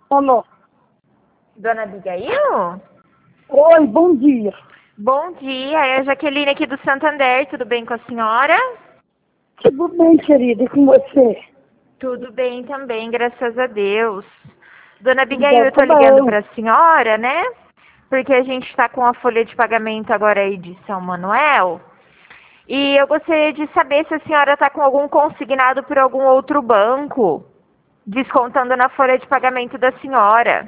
Alô? Dona Abigail? Oi, bom dia. Bom dia, é a Jaqueline aqui do Santander, tudo bem com a senhora? Tudo bem, querida, e com você? Tudo bem também, graças a Deus. Dona Abigail, Então, eu tô tá ligando bom. para a senhora, né? Porque a gente está com a folha de pagamento agora aí de São Manuel. E eu gostaria de saber se a senhora está com algum consignado por algum outro banco, descontando na folha de pagamento da senhora.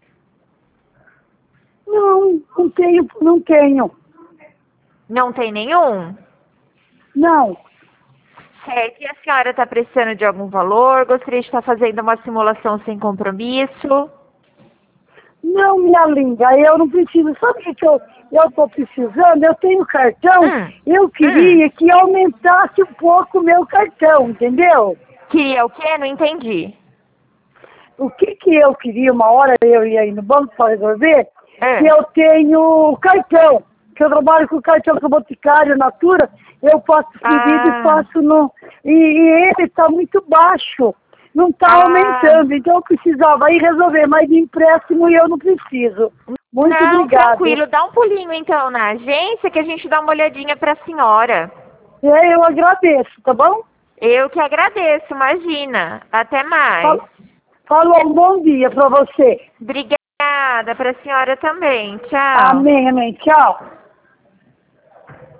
Não tenho, não tenho. Não tem nenhum? Não, Certo. E a senhora está precisando de algum valor? Gostaria de estar fazendo uma simulação sem compromisso? não, minha linda, eu não preciso. Sabe o que eu tô precisando? Eu tenho cartão, eu Hum. queria que aumentasse um pouco o meu cartão, entendeu? Queria o quê? Não entendi. O que eu queria, uma hora eu ia aí no banco para resolver, que Ah. eu tenho cartão, que eu trabalho com cartão com Boticário, Natura, eu faço pedido e Ah. faço no... E ele está muito baixo, não está Ah. aumentando, então eu precisava ir resolver, mas de empréstimo eu não preciso. Muito Não, obrigado. tranquilo. Dá um pulinho então na agência que a gente dá uma olhadinha para a senhora. Eu agradeço, tá bom? Eu que agradeço, imagina. Até mais. Falou um bom dia para você. Obrigada para a senhora também. Tchau. Amém, amém. Tchau.